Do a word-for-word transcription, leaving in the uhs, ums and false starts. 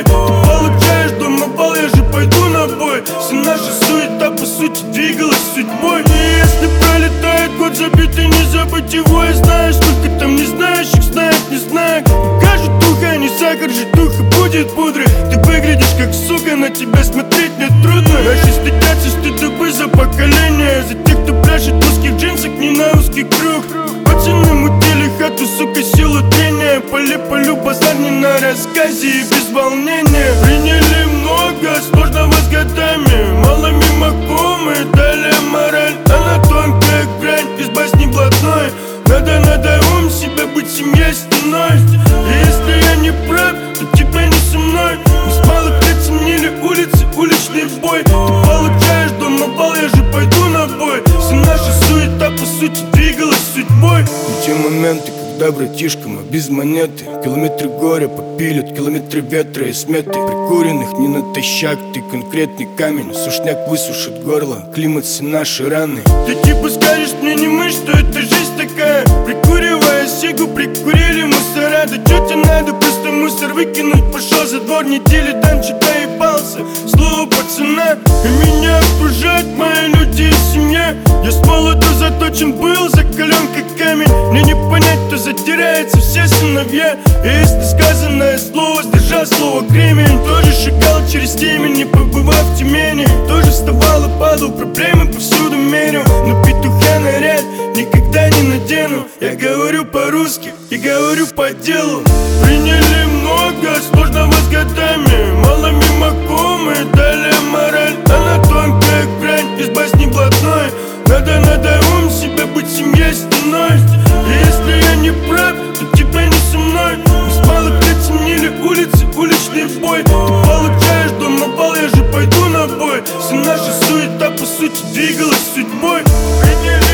Ты получаешь дома бал, я же пойду на бой. Вся наша суета по сути двигалась судьбой. И если пролетает год забитый, не забыть его. И знаешь, сколько там не знающих знает, не знаю. Кажут ухо, не сахар, житуха будет пудрой. Ты выглядишь как сука, на тебя смотреть мне трудно. Наши стыдятся, стыдобы за поколение. За тех, кто пляшет в узких джинсах, не на узкий круг. Пацаны мутили хату, сука, силу трения. Поле-полю базар не на рассказе и без волнения. Приняли много сложного с годами. Мало мимо комы, дали мораль. Она тонкая грань из басни блатной. Надо, надо ум себя быть семьей стеной. И если я не прав, то тебя не со мной. Мы с малых лет ценили улицы, уличный бой. Ты получаешь дома бал, я же пойду на бой. Вся наша суета по сути двигалась судьбой. И те моменты, когда, братишка, мы без монеты. Километры горя попилят, километры ветра и сметы. Прикуренных не натощак, ты конкретный камень. Сушняк высушит горло, климат все наши раны. Ты типа скажешь мне не мы, что это жизнь такая. Прикуривая сигу, прикурили мусора. Да чё тебе надо, просто мусор выкинуть. Пошел за двор, недели танчик доебался. Слово пацана, и меня окружают мои люди и семья. Я с молоду заточен был, закален как камень. Мне не понять, кто затеряется, все сыновья. И если сказанное слово, сдержал слово кремень. Тоже шагал через темень, не побывав в Тюмени. Тоже вставал и падал, проблемы повсюду мерил. Но петуха наряд никогда не надену. Я говорю по-русски и говорю по делу. Приняли много сложного с годами. Мало мимо комы, дали мораль. Она тонкая грань из басни блатной. Надо, надо ум себя быть семьей стеной. И если я не прав, то тебя не со мной. Мы с малых лет ценили улицы, уличный бой. Ты получаешь дома бал, я же пойду на бой. Вся наша суета по сути двигалась судьбой. Приняли